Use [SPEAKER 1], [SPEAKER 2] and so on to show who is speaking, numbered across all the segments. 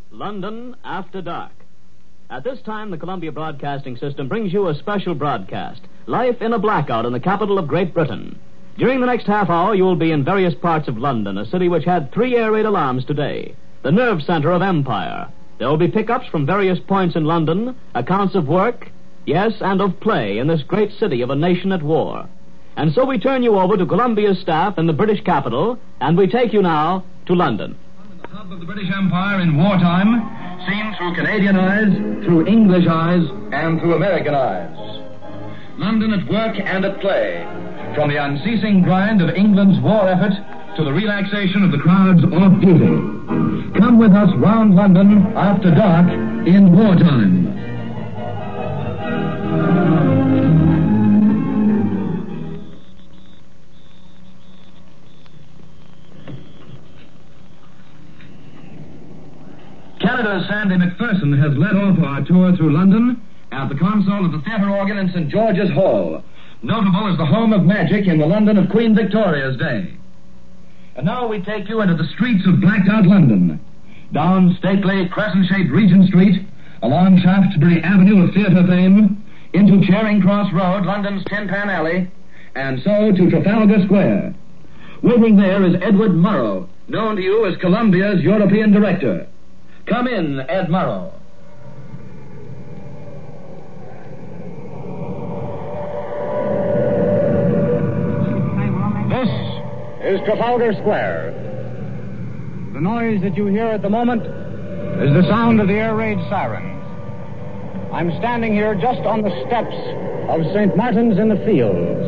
[SPEAKER 1] London After Dark. At this time, the Columbia Broadcasting System brings you a special broadcast, Life in a Blackout in the capital of Great Britain. During the next half hour, you will be in various parts of London, a city which had 3 air raid alarms today, the nerve center of empire. There will be pickups from various points in London, accounts of work, yes, and of play in this great city of a nation at war. And so we turn you over to Columbia's staff in the British capital, and we take you now to London.
[SPEAKER 2] The hub of the British Empire in wartime, seen through Canadian eyes, through English eyes, and through American eyes. London at work and at play, from the unceasing grind of England's war effort to the relaxation of the crowds off duty. Come with us round London after dark in wartime. Canada's Sandy McPherson has led off our tour through London at the console of the theatre organ in St. George's Hall, notable as the home of magic in the London of Queen Victoria's day. And now we take you into the streets of blacked-out London, down stately crescent-shaped Regent Street, along Shaftesbury Avenue of theatre fame, into Charing Cross Road, London's Tin Pan Alley, and so to Trafalgar Square. Waiting there is Edward Murrow, known to you as Columbia's European director. Come in, Ed Murrow.
[SPEAKER 3] This is Trafalgar Square. The noise that you hear at the moment is the sound of the air raid sirens. I'm standing here just on the steps of St. Martin's in the Fields.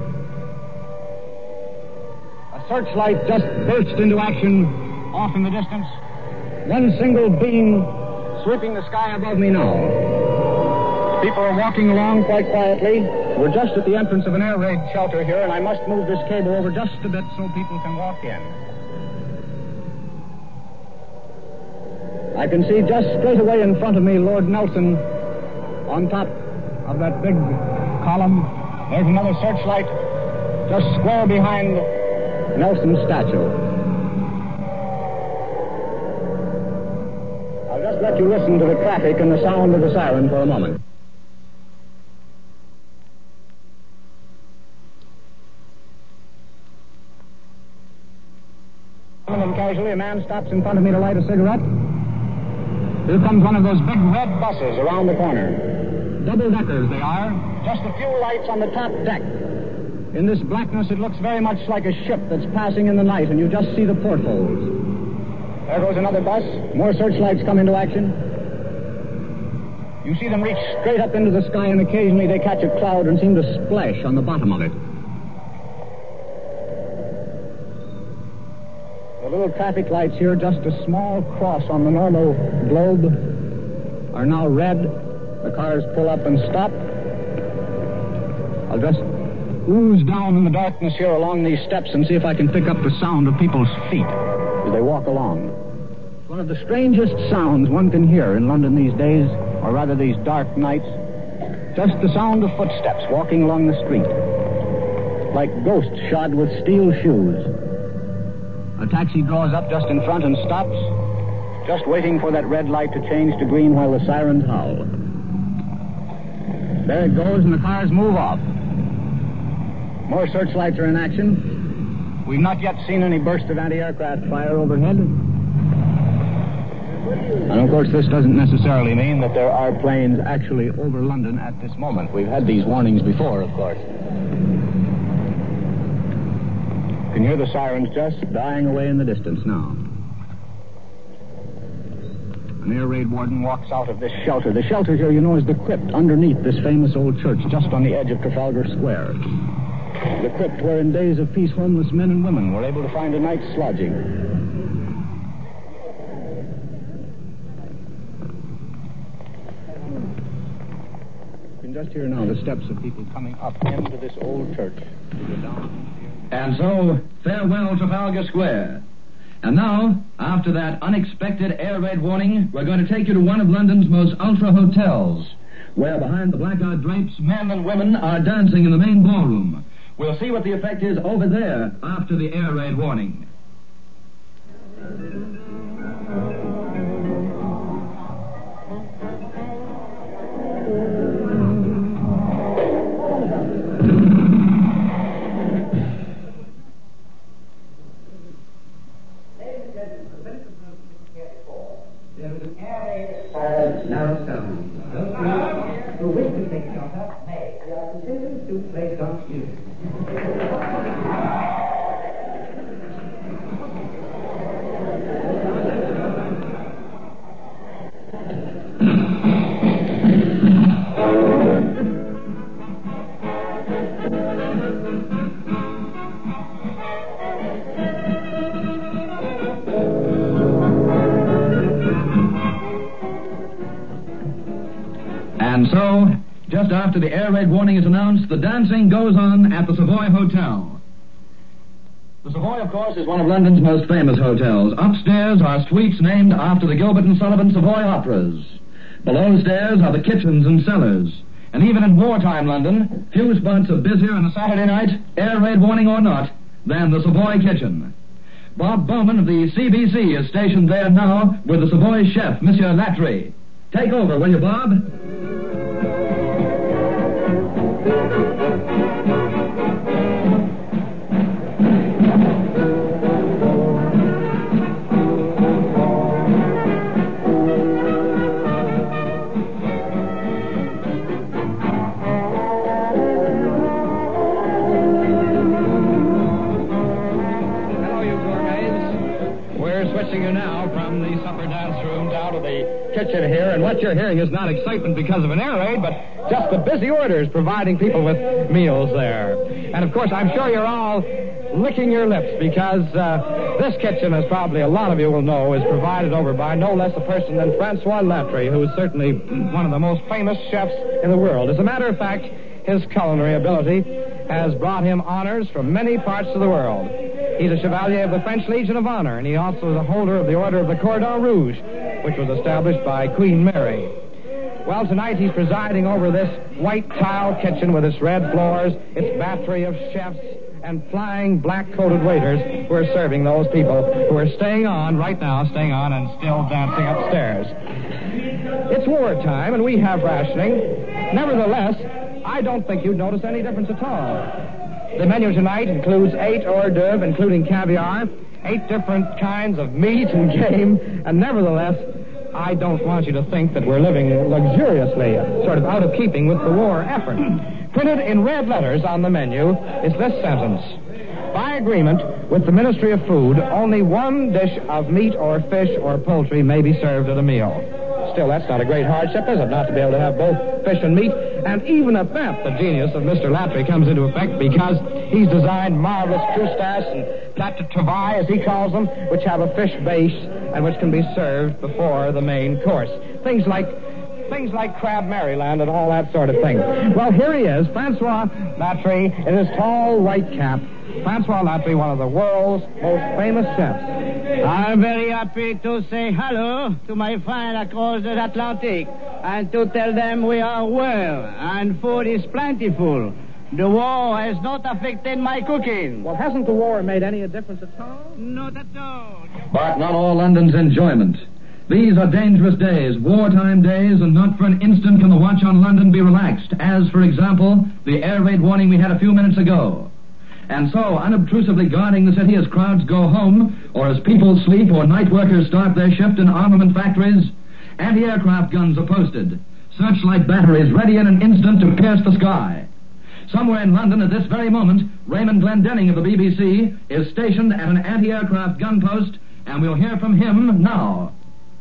[SPEAKER 3] A searchlight just burst into action off in the distance. One single beam sweeping the sky above me now. People are walking along quite quietly. We're just at the entrance of an air raid shelter here, and I must move this cable over just a bit so people can walk in. I can see just straight away in front of me Lord Nelson on top of that big column. There's another searchlight just square behind Nelson's statue. I'll just let you listen to the traffic and the sound of the siren for a moment. And casually, a man stops in front of me to light a cigarette. Here comes one of those big red buses around the corner. Double-deckers they are. Just a few lights on the top deck. In this blackness, it looks very much like a ship that's passing in the night, and you just see the portholes. There goes another bus. More searchlights come into action. You see them reach straight up into the sky, and occasionally they catch a cloud and seem to splash on the bottom of it. The little traffic lights here, just a small cross on the normal globe, are now red. The cars pull up and stop. I'll just ooze down in the darkness here along these steps and see if I can pick up the sound of people's feet as they walk along. One of the strangest sounds one can hear in London these days, or rather these dark nights, just the sound of footsteps walking along the street, like ghosts shod with steel shoes. A taxi draws up just in front and stops, just waiting for that red light to change to green while the sirens howl. There it goes, and the cars move off. More searchlights are in action. We've not yet seen any burst of anti-aircraft fire overhead. And, of course, this doesn't necessarily mean that there are planes actually over London at this moment. We've had these warnings before, of course. You can hear the sirens just dying away in the distance now. An air raid warden walks out of this shelter. The shelter here, you know, is the crypt underneath this famous old church, just on the edge of Trafalgar Square. The crypt where in days of peace homeless men and women were able to find a night's lodging. You can just hear now the steps of people coming up into this old church.
[SPEAKER 2] And so, farewell Trafalgar Square. And now, after that unexpected air raid warning, we're going to take you to one of London's most ultra hotels, where behind the blackout drapes, men and women are dancing in the main ballroom. We'll see what the effect is over there after the air raid warning. And so, just after the air raid warning is announced, the dancing goes on at the Savoy Hotel. The Savoy, of course, is one of London's most famous hotels. Upstairs are suites named after the Gilbert and Sullivan Savoy operas. Below stairs are the kitchens and cellars. And even in wartime London, few spots are busier on a Saturday night, air raid warning or not, than the Savoy kitchen. Bob Bowman of the CBC is stationed there now with the Savoy chef, Monsieur Latry. Take over, will you, Bob?
[SPEAKER 3] Kitchen here, and what you're hearing is not excitement because of an air raid, but just the busy orders providing people with meals there. And of course, I'm sure you're all licking your lips because this kitchen, as probably a lot of you will know, is provided over by no less a person than Francois Latry, who is certainly one of the most famous chefs in the world. As a matter of fact, his culinary ability has brought him honors from many parts of the world. He's a Chevalier of the French Legion of Honor, and he also is a holder of the Order of the Cordon Rouge, which was established by Queen Mary. Well, tonight he's presiding over this white tile kitchen with its red floors, its battery of chefs, and flying black-coated waiters who are serving those people who are staying on and still dancing upstairs. It's wartime, and we have rationing. Nevertheless, I don't think you'd notice any difference at all. The menu tonight includes 8 hors d'oeuvres, including caviar, 8 different kinds of meat and game, and nevertheless, I don't want you to think that we're living luxuriously, sort of out of keeping with the war effort. Printed in red letters on the menu is this sentence: by agreement with the Ministry of Food, only one dish of meat or fish or poultry may be served at a meal. Still, that's not a great hardship, is it, not to be able to have both fish and meat? And even at that, the genius of Mr. Latry comes into effect because he's designed marvelous croustas and plats de travail, as he calls them, which have a fish base and which can be served before the main course. Things like Crab Maryland and all that sort of thing. Well, here he is, Francois Latry, in his tall white cap. Francois Latry, one of the world's most famous chefs.
[SPEAKER 4] I'm very happy to say hello to my friends across the Atlantic and to tell them we are well and food is plentiful. The war has not affected my cooking.
[SPEAKER 3] Well, hasn't the war made any difference at all?
[SPEAKER 4] Not at all.
[SPEAKER 2] But not all London's enjoyment. These are dangerous days, wartime days, and not for an instant can the watch on London be relaxed, as, for example, the air raid warning we had a few minutes ago. And so, unobtrusively guarding the city as crowds go home, or as people sleep, or night workers start their shift in armament factories, anti-aircraft guns are posted, searchlight batteries ready in an instant to pierce the sky. Somewhere in London at this very moment, Raymond Glendenning of the BBC is stationed at an anti-aircraft gun post, and we'll hear from him now.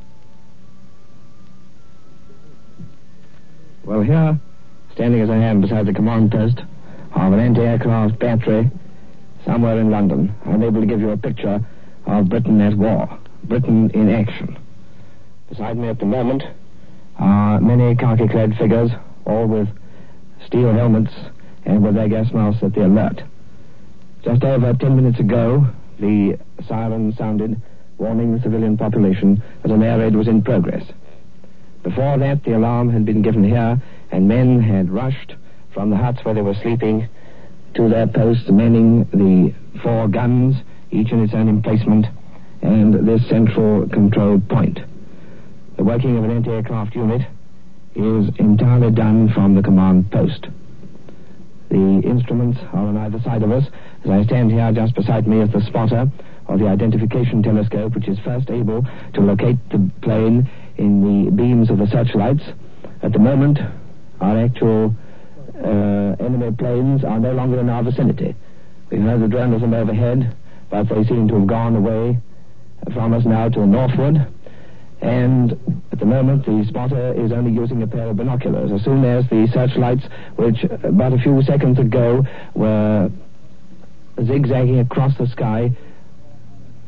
[SPEAKER 5] Well, here, standing as I am beside the command post of an anti-aircraft battery somewhere in London, I'm able to give you a picture of Britain at war, Britain in action. Beside me at the moment are many khaki-clad figures, all with steel helmets and with their gas masks at the alert. Just over 10 minutes ago, the siren sounded, warning the civilian population that an air raid was in progress. Before that, the alarm had been given here, and men had rushed from the huts where they were sleeping to their posts, manning the 4 guns, each in its own emplacement, and this central control point. The working of an anti-aircraft unit is entirely done from the command post. The instruments are on either side of us. As I stand here, just beside me is the spotter, or the identification telescope, which is first able to locate the plane in the beams of the searchlights. At the moment, our actual enemy planes are no longer in our vicinity. We've heard the drone of them overhead, but they seem to have gone away from us now to the northward. And at the moment, the spotter is only using a pair of binoculars. As soon as the searchlights, which about a few seconds ago were zigzagging across the sky,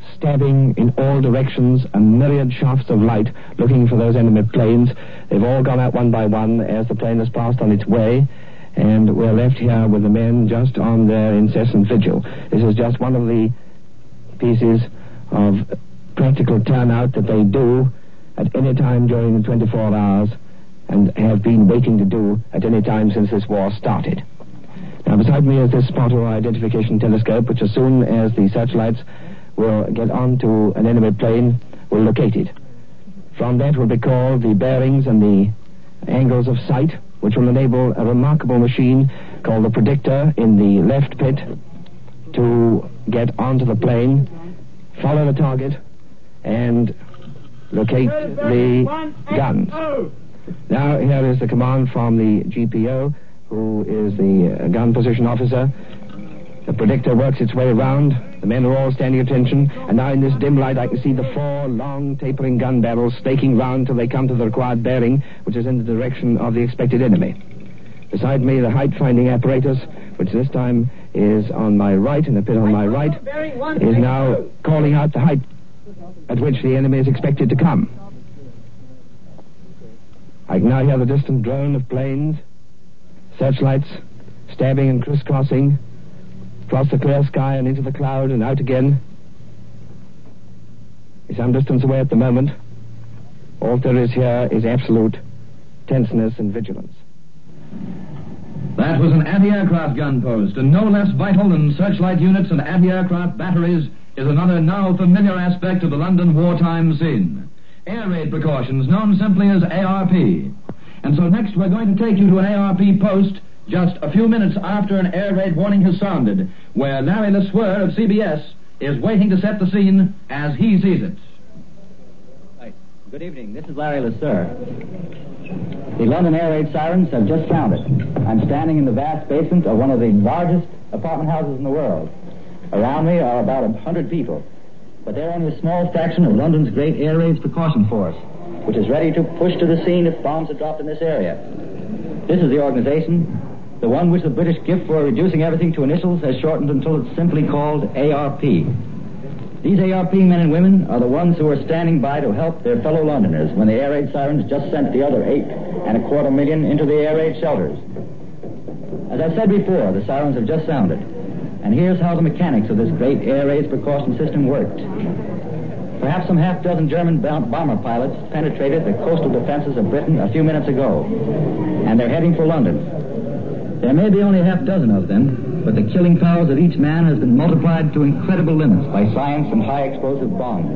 [SPEAKER 5] stabbing in all directions, a myriad shafts of light looking for those enemy planes. They've all gone out one by one as the plane has passed on its way, and we're left here with the men just on their incessant vigil. This is just one of the pieces of practical turnout that they do at any time during the 24 hours and have been waiting to do at any time since this war started. Now, beside me is this spotter identification telescope, which as soon as the searchlights will get onto an enemy plane, will locate it. From that will be called the bearings and the angles of sight, which will enable a remarkable machine called the predictor in the left pit to get onto the plane, follow the target, and locate the guns. Now, here is the command from the GPO, who is the gun position officer. The predictor works its way around. The men are all standing at attention, and now in this dim light I can see the 4 long tapering gun barrels staking round till they come to the required bearing, which is in the direction of the expected enemy. Beside me, the height-finding apparatus, which this time is on my right, in the pit on my right, is now calling out the height at which the enemy is expected to come. I can now hear the distant drone of planes, searchlights, stabbing and crisscrossing, across the clear sky and into the cloud and out again. He's some distance away at the moment. All there is here is absolute tenseness and vigilance.
[SPEAKER 2] That was an anti-aircraft gun post, and no less vital than searchlight units and anti-aircraft batteries is another now familiar aspect of the London wartime scene. Air raid precautions, known simply as ARP. And so next we're going to take you to an ARP post just a few minutes after an air raid warning has sounded, where Larry LeSueur of CBS is waiting to set the scene as he sees it.
[SPEAKER 6] Right. Good evening. This is Larry LeSueur. The London air raid sirens have just sounded. I'm standing in the vast basement of one of the largest apartment houses in the world. Around me are about 100 people, but they're only a small fraction of London's great air raids precaution force, which is ready to push to the scene if bombs are dropped in this area. This is the organization, the one which the British gift for reducing everything to initials has shortened until it's simply called ARP. These ARP men and women are the ones who are standing by to help their fellow Londoners when the air raid sirens just sent the other 8.25 million into the air raid shelters. As I've said before, the sirens have just sounded, and here's how the mechanics of this great air raid precaution system worked. Perhaps some half-dozen German bomber pilots penetrated the coastal defenses of Britain a few minutes ago, and they're heading for London. There may be only half-dozen of them, but the killing powers of each man has been multiplied to incredible limits by science and high-explosive bombs.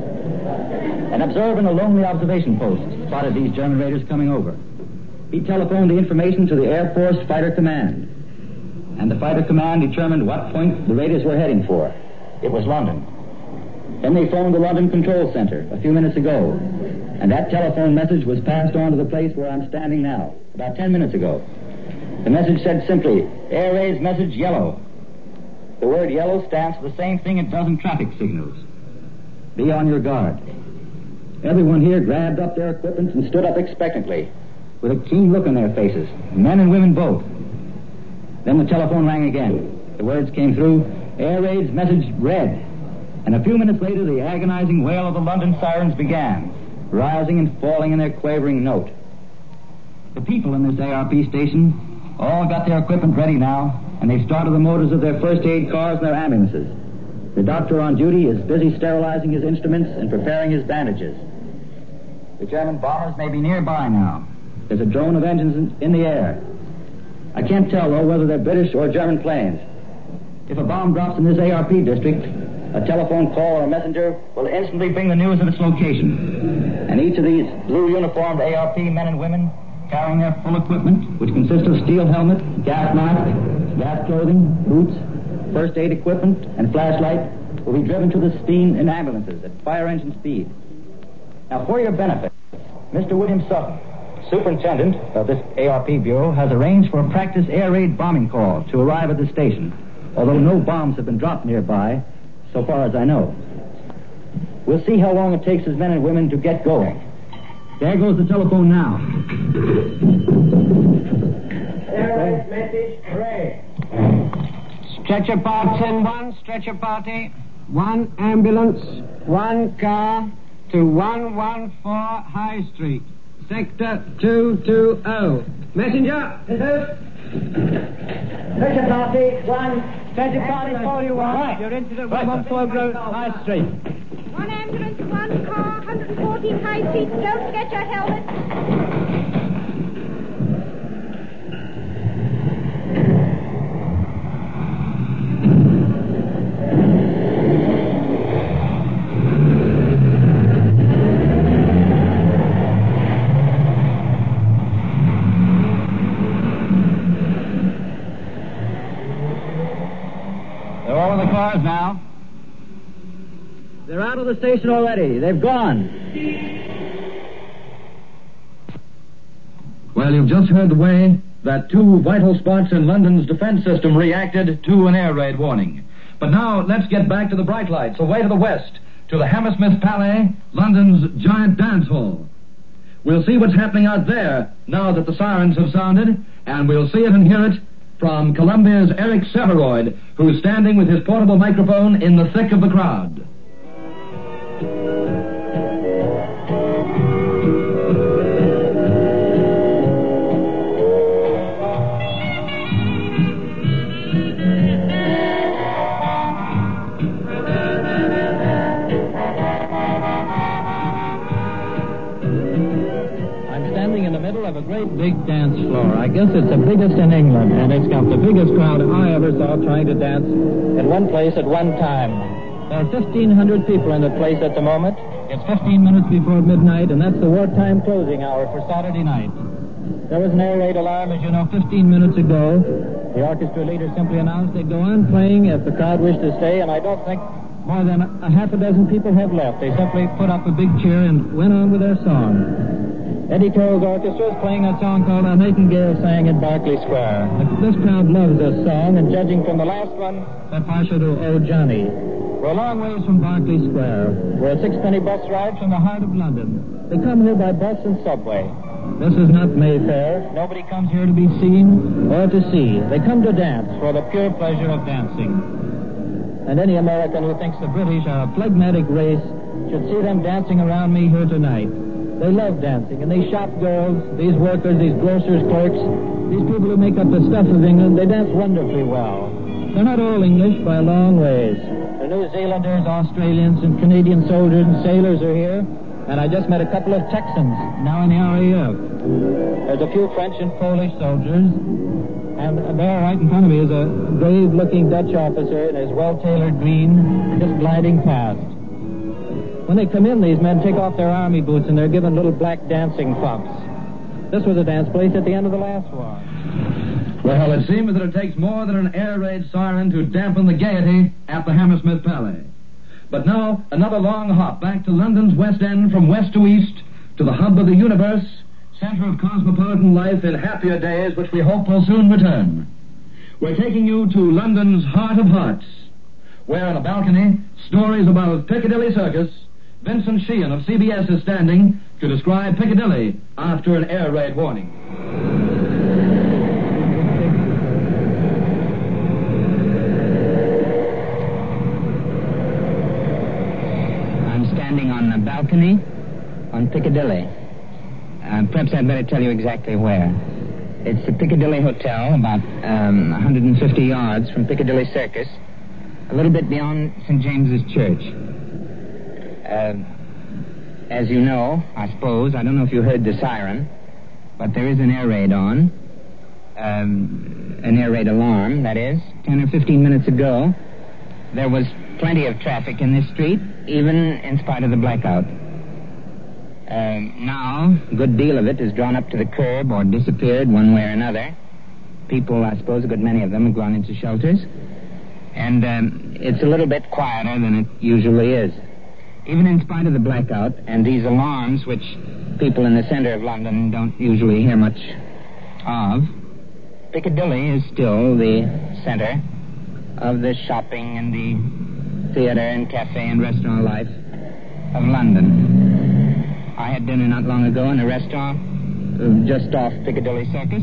[SPEAKER 6] An observer in a lonely observation post spotted these German raiders coming over. He telephoned the information to the Air Force Fighter Command, and the Fighter Command determined what point the raiders were heading for. It was London. Then they phoned the London Control Center a few minutes ago, and that telephone message was passed on to the place where I'm standing now, about 10 minutes ago. The message said simply, Air Raid's message yellow. The word yellow stands for the same thing it does in traffic signals. Be on your guard. Everyone here grabbed up their equipment and stood up expectantly, with a keen look on their faces, men and women both. Then the telephone rang again. The words came through, Air Raid's message read. And a few minutes later, the agonizing wail of the London sirens began, rising and falling in their quavering note. The people in this ARP station all got their equipment ready now, and they've started the motors of their first aid cars and their ambulances. The doctor on duty is busy sterilizing his instruments and preparing his bandages. The German bombers may be nearby now. There's a drone of engines in the air. I can't tell, though, whether they're British or German planes. If a bomb drops in this ARP district, a telephone call or a messenger will instantly bring the news of its location. And each of these blue-uniformed ARP men and women, carrying their full equipment, which consists of steel helmet, gas mask, gas clothing, boots, first aid equipment, and flashlight, will be driven to the scene in ambulances at fire engine speed. Now, for your benefit, Mr. William Sutton, superintendent of this ARP bureau, has arranged for a practice air raid bombing call to arrive at the station, although no bombs have been dropped nearby, so far as I know. We'll see how long it takes his men and women to get going. There goes the telephone now.
[SPEAKER 7] Air raid message read.
[SPEAKER 4] Stretcher part 10-1, stretcher party. 1 ambulance, 1 car to 114 High Street, Sector 220. Messenger!
[SPEAKER 6] Bishop Party, 1.
[SPEAKER 4] Bishop Party 41. Right. You're into the 114 High Street.
[SPEAKER 7] 1 ambulance, 1 car, 114 High Street. Don't forget your helmet.
[SPEAKER 6] They're all in the cars now. They're out of the station already. They've gone.
[SPEAKER 2] Well, you've just heard the way that 2 vital spots in London's defense system reacted to an air raid warning. But now, let's get back to the bright lights, away to the west, to the Hammersmith Palais, London's giant dance hall. We'll see what's happening out there now that the sirens have sounded, and we'll see it and hear it from Columbia's Eric Severoid, who's standing with his portable microphone in the thick of the crowd.
[SPEAKER 6] Of a great big dance floor. I guess it's the biggest in England, and it's got the biggest crowd I ever saw trying to dance in one place at one time. There are 1,500 people in the place at the moment. It's 15 minutes before midnight, and that's the wartime closing hour for Saturday night. There was an air raid alarm, as you know, 15 minutes ago. The orchestra leader simply announced they'd go on playing if the crowd wished to stay, and I don't think more than a half a dozen people have left. They simply put up a big cheer and went on with their song. Eddie Toll's orchestra is playing that song called A Nightingale Sang in Berkeley Square. This crowd loves this song, and judging from the last one, they're partial to Oh Johnny. We're a long ways from Berkeley Square. We're a 6-penny bus ride from the heart of London. They come here by bus and subway. This is not Mayfair. Nobody comes here to be seen or to see. They come to dance for the pure pleasure of dancing. And any American who thinks the British are a phlegmatic race should see them dancing around me here tonight. They love dancing, and these shop girls, these workers, these grocers' clerks, these people who make up the stuff of England, they dance wonderfully well. They're not all English by a long ways. The New Zealanders, Australians, and Canadian soldiers and sailors are here, and I just met a couple of Texans, now in the RAF. There's a few French and Polish soldiers, and there right in front of me is a grave-looking Dutch officer in his well-tailored green, just gliding past. When they come in, these men take off their army boots and they're given little black dancing bumps. This was a dance place at the end of the last war.
[SPEAKER 2] Well, it seems that it takes more than an air raid siren to dampen the gaiety at the Hammersmith Palais. But now, another long hop back to London's West End from west to east, to the hub of the universe, center of cosmopolitan life in happier days, which we hope will soon return. We're taking you to London's heart of hearts, where on a balcony, stories about Piccadilly Circus, Vincent Sheehan of CBS is standing to describe Piccadilly after an air raid warning.
[SPEAKER 8] I'm standing on the balcony on Piccadilly. Perhaps I'd better tell you exactly where. It's the Piccadilly Hotel, about 150 yards from Piccadilly Circus, a little bit beyond St. James's Church. As you know, I suppose, I don't know if you heard the siren, but there is an air raid on. An air raid alarm, that is. 10 or 15 minutes ago, there was plenty of traffic in this street, even in spite of the blackout. Now, a good deal of it is drawn up to the curb or disappeared one way or another. People, I suppose, a good many of them have gone into shelters. And it's a little bit quieter than it usually is. Even in spite of the blackout and these alarms, which people in the center of London don't usually hear much of, Piccadilly is still the center of the shopping and the theater and cafe and restaurant life of London. I had dinner not long ago in a restaurant just off Piccadilly Circus,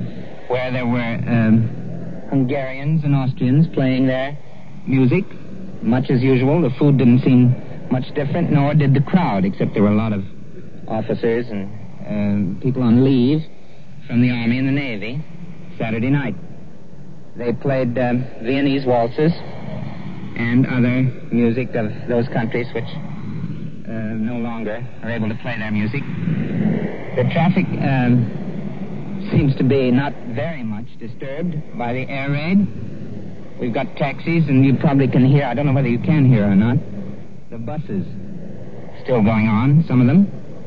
[SPEAKER 8] where there were Hungarians and Austrians playing their music, much as usual. The food didn't seem much different, nor did the crowd, except there were a lot of officers and people on leave from the Army and the Navy. Saturday night. They played Viennese waltzes and other music of those countries which no longer are able to play their music. The traffic seems to be not very much disturbed by the air raid. We've got taxis, and you probably can hear, I don't know whether you can hear or not, the buses still going on, some of them.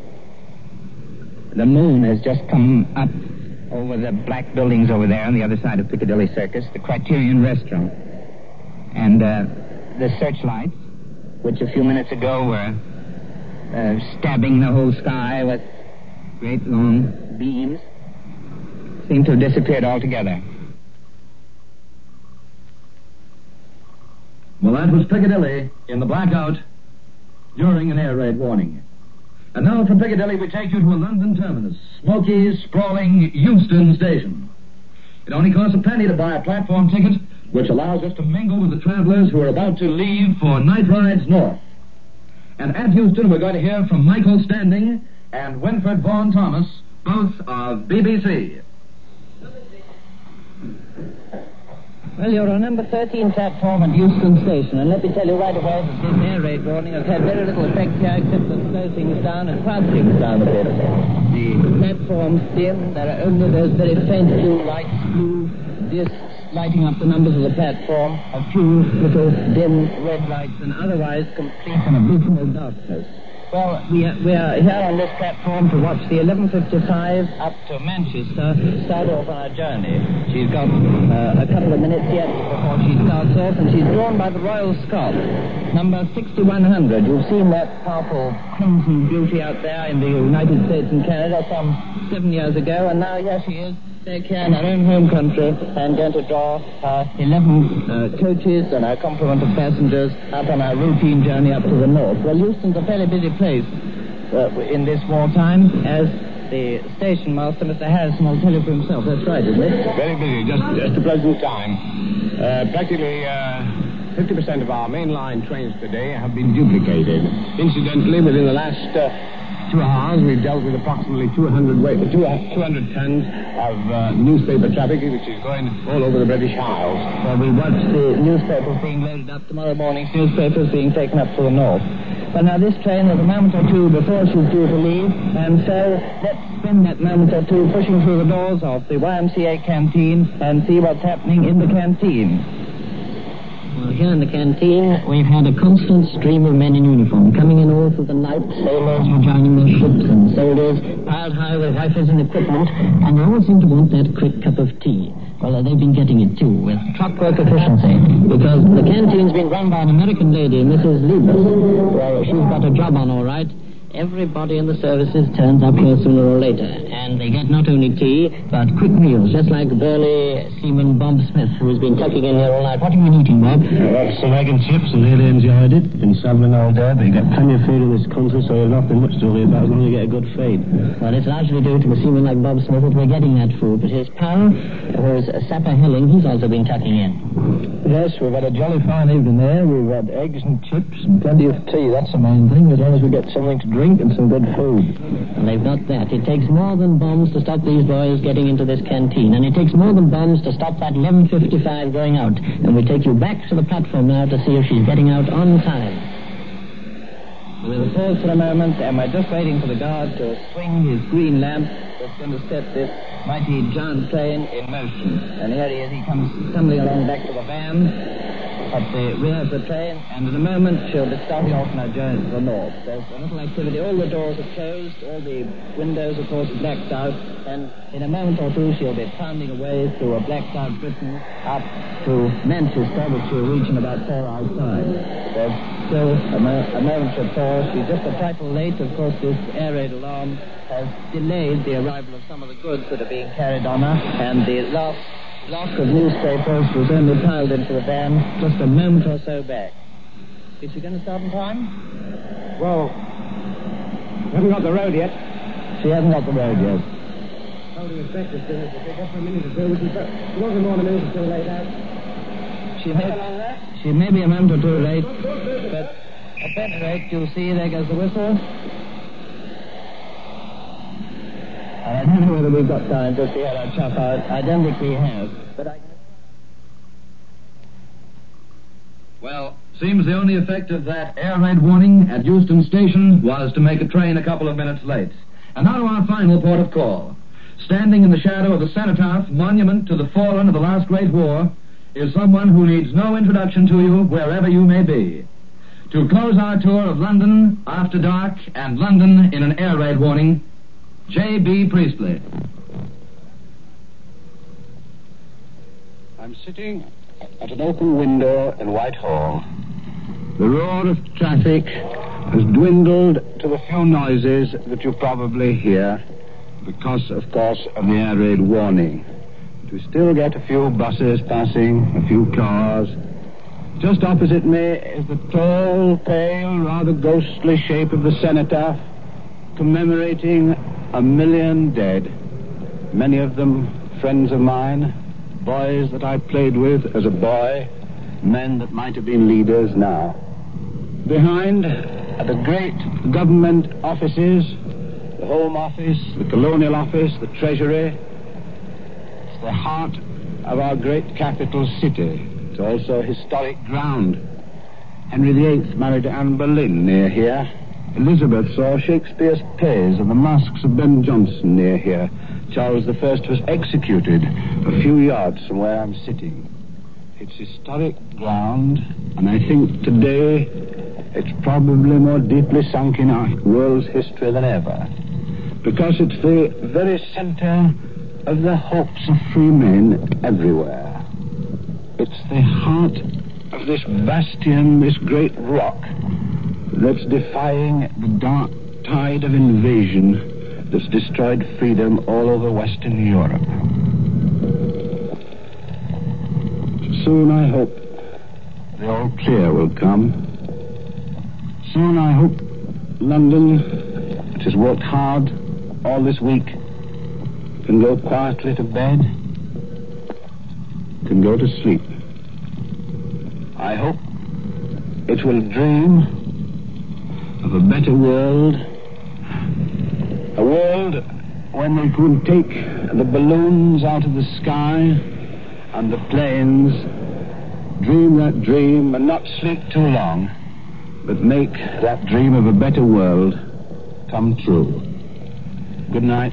[SPEAKER 8] The moon has just come up over the black buildings over there on the other side of Piccadilly Circus, the Criterion Restaurant. And the searchlights, which a few minutes ago were stabbing the whole sky with great long beams, seem to have disappeared altogether.
[SPEAKER 2] Well, that was Piccadilly in the blackout during an air raid warning. And now from Piccadilly we take you to a London terminus, smoky, sprawling Euston Station. It only costs a penny to buy a platform ticket, which allows us to mingle with the travelers who are about to leave for night rides north. And at Euston we're going to hear from Michael Standing and Winfred Vaughan Thomas, both of BBC.
[SPEAKER 9] Well, you're on number 13 platform at Euston Station, and let me tell you right away that this air raid warning has had very little effect here except to slow things down and crowd things down a bit. The platform's dim, there are only those very faint blue lights, blue discs lighting up the numbers of the platform, a few little dim red lights, and otherwise complete and abysmal darkness. Well, we are here on this platform to watch the 11:55 up to Manchester start off on our journey. She's got a couple of minutes yet before she starts off, and she's drawn by the Royal Scots, number 6100. You've seen that powerful crimson beauty out there in the United States and Canada some 7 years ago, and now here she is back here in our own home country and going to draw 11 coaches and our complement of passengers up on our routine journey up to the north. Well, Euston's a fairly busy place in this wartime, as the station master, Mr. Harrison, will tell you for himself. That's right, isn't it?
[SPEAKER 5] Very busy, just a pleasant time. Practically 50% of our mainline trains today have been duplicated. Incidentally, within the last 2 hours, we've dealt with approximately 200 tons of newspaper traffic, which is going all over the British Isles.
[SPEAKER 9] Well, we watch the newspapers being loaded up tomorrow morning's newspapers being taken up to the north. But now this train is a moment or two before she's due to leave, and so let's spend that moment or two pushing through the doors of the YMCA canteen and see what's happening in the canteen.
[SPEAKER 10] Well, here in the canteen, we've had a constant stream of men in uniform coming in all through the night. Sailors were joining their ships, and soldiers piled high with rifles and equipment, and they all seem to want that quick cup of tea. Well, they've been getting it, too, with clockwork efficiency, because the canteen's been run by an American lady, Mrs. Liebes. Well, she's got a job on, all right. Everybody in the services turns up here sooner or later, and they get not only tea, but quick meals, just like burly Seaman Bob Smith, who's been tucking in here all night. What have you been eating, Bob?
[SPEAKER 5] Some egg and chips, and really enjoyed it. Been travelling all day, but you get plenty of food in this country, so you've nothing much to worry about as long as you get a good feed.
[SPEAKER 10] Well, it's largely due to a seaman like Bob Smith that we're getting that food, but his pal, who's Sapper Hilling, he's also been tucking in.
[SPEAKER 5] Yes, we've had a jolly fine evening there. We've had eggs and chips and plenty of tea. That's the main thing, as long as we get something to drink and some good food.
[SPEAKER 10] And they've got that. It takes more than bombs to stop these boys getting into this canteen, and it takes more than bombs to stop that 11:55 going out. And we take you back to the platform now to see if she's getting out on time.
[SPEAKER 9] We'll pause for a moment, and we're just waiting for the guard to swing his green lamp that's going to set this mighty giant train in motion. And here he is. He comes stumbling along back to the van at the rear of the train, and in a moment she'll be starting off on her journey to the north. There's a little activity. All the doors are closed, all the windows, of course, are blacked out, and in a moment or two she'll be pounding away through a blacked out Britain up to Manchester, which she'll reach in about 4 hours' time. There's still a moment to pause. She's just a trifle late. Of course, this air raid alarm has delayed the arrival of some of the goods that are being carried on her, and the last block of newspapers was only piled into the van just a moment or so back. Is she going to start in time?
[SPEAKER 5] Well, we haven't got the road yet.
[SPEAKER 9] She hasn't got the road yet.
[SPEAKER 5] How do you expect this business to pick up for a minute or two? She wasn't more than a minute or two laid out.
[SPEAKER 9] She may be a minute or two late, but at any rate, you see, there goes the whistle. I don't know whether we've got time to see how that chop out. I don't think we have, but I...
[SPEAKER 2] Well, seems the only effect of that air raid warning at Euston Station was to make a train a couple of minutes late. And now to our final port of call. Standing in the shadow of the cenotaph monument to the fallen of the last great war is someone who needs no introduction to you wherever you may be. To close our tour of London after dark and London in an air raid warning, J.B. Priestley.
[SPEAKER 3] I'm sitting at an open window in Whitehall. The roar of traffic has dwindled to the few noises that you probably hear because, of course, of the air raid warning. But we still get a few buses passing, a few cars. Just opposite me is the tall, pale, rather ghostly shape of the cenotaph commemorating 1 million dead, many of them friends of mine, boys that I played with as a boy, men that might have been leaders now. Behind are the great government offices, the Home Office, the Colonial Office, the Treasury. It's the heart of our great capital city. It's also historic ground. Henry VIII married Anne Boleyn near here. Elizabeth saw Shakespeare's plays and the masques of Ben Jonson near here. Charles I was executed a few yards from where I'm sitting. It's historic ground, and I think today it's probably more deeply sunk in our world's history than ever, because it's the very center of the hopes of free men everywhere. It's the heart of this bastion, this great rock, that's defying the dark tide of invasion that's destroyed freedom all over Western Europe. Soon, I hope, the all clear will come. Soon, I hope, London, which has worked hard all this week, can go quietly to bed, can go to sleep. I hope it will dream of a better world, a world when we could take the balloons out of the sky and the planes, dream that dream and not sleep too long, but make that dream of a better world come true. Good night.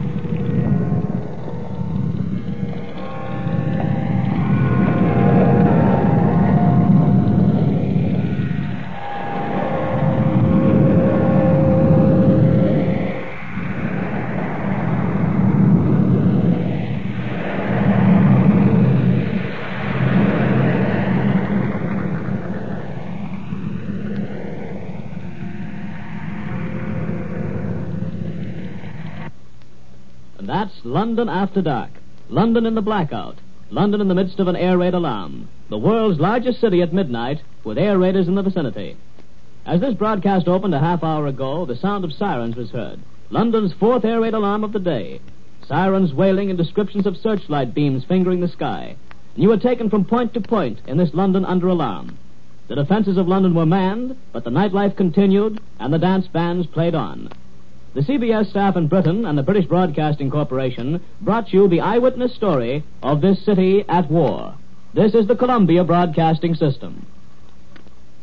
[SPEAKER 1] That's London After Dark. London in the blackout. London in the midst of an air raid alarm. The world's largest city at midnight, with air raiders in the vicinity. As this broadcast opened a half hour ago, the sound of sirens was heard. London's fourth air raid alarm of the day. Sirens wailing and descriptions of searchlight beams fingering the sky. And you were taken from point to point in this London under alarm. The defenses of London were manned, but the nightlife continued, and the dance bands played on. The CBS staff in Britain and the British Broadcasting Corporation brought you the eyewitness story of this city at war. This is the Columbia Broadcasting System.